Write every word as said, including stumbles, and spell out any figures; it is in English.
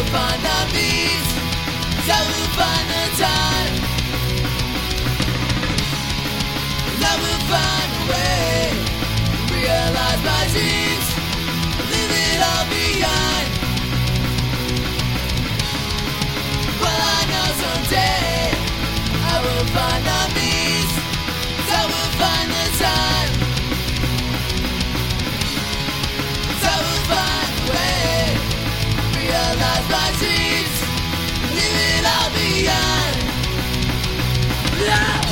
find the means, I will find the time, I will find a way, realize my dreams, leave it all behind. Well, I know someday I will find the means, I will find the time, I will find a way, realize my dreams, leave it all behind. Yeah.